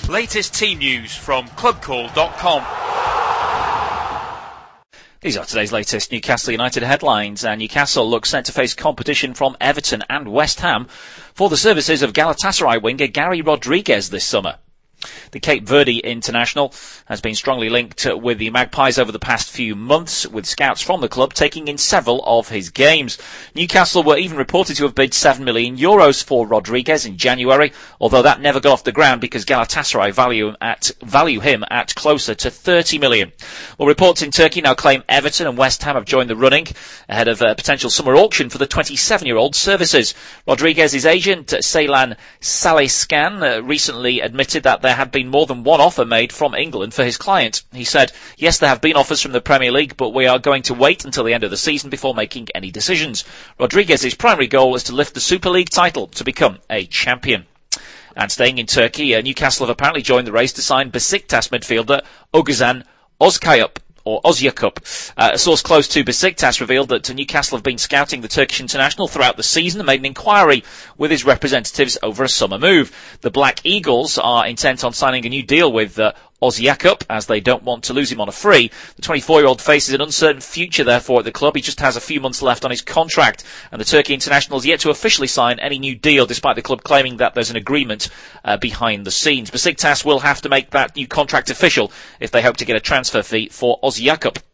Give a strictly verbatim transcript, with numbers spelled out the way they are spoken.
Latest team news from club call dot com. These are today's latest Newcastle United headlines, and Newcastle looks set to face competition from Everton and West Ham for the services of Galatasaray winger Gary Rodriguez this summer. The Cape Verde international has been strongly linked with the Magpies over the past few months, with scouts from the club taking in several of his games. Newcastle were even reported to have bid seven million euros for Rodriguez in January, although that never got off the ground because Galatasaray value, at, value him at closer to thirty million. Well, reports in Turkey now claim Everton and West Ham have joined the running ahead of a potential summer auction for the twenty-seven-year-old services. Rodriguez's agent, Ceylan Salescan, uh, recently admitted that there had been more than one offer made from England for his client. He said, "Yes, there have been offers from the Premier League, but we are going to wait until the end of the season before making any decisions. Rodriguez's primary goal is to lift the Super League title to become a champion." And staying in Turkey, uh, Newcastle have apparently joined the race to sign Besiktas midfielder Oguzhan Ozkayup. Or Ozyakup. Uh, a source close to Besiktas revealed that Newcastle have been scouting the Turkish international throughout the season and made an inquiry with his representatives over a summer move. The Black Eagles are intent on signing a new deal with uh, Ozyakup, as they don't want to lose him on a free. The twenty-four-year-old faces an uncertain future, therefore, at the club. He just has a few months left on his contract, and the Turkey international is yet to officially sign any new deal, despite the club claiming that there's an agreement uh, behind the scenes. Besiktas will have to make that new contract official if they hope to get a transfer fee for Ozyakup.